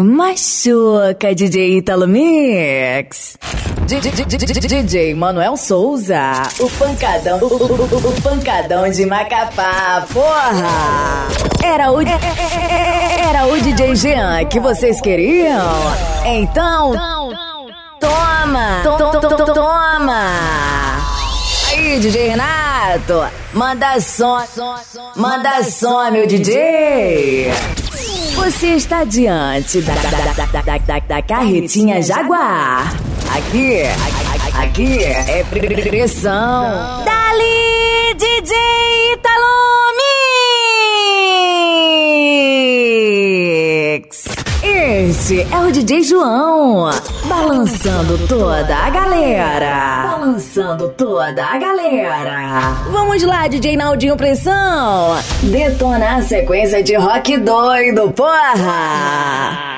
Machuca, DJ Ítalo Mix. DJ Manuel Souza, o pancadão de Macapá, porra! Era o DJ Jean que vocês queriam? Então, toma! Aí, DJ Renato, manda som, meu DJ! Você está diante da carretinha Jaguar. Aqui é pressão. Dali, DJ Ítalo Mix. Este é o DJ João, balançando toda a galera. Vamos lá, DJ Naldinho Pressão. Detona a sequência de rock doido, porra!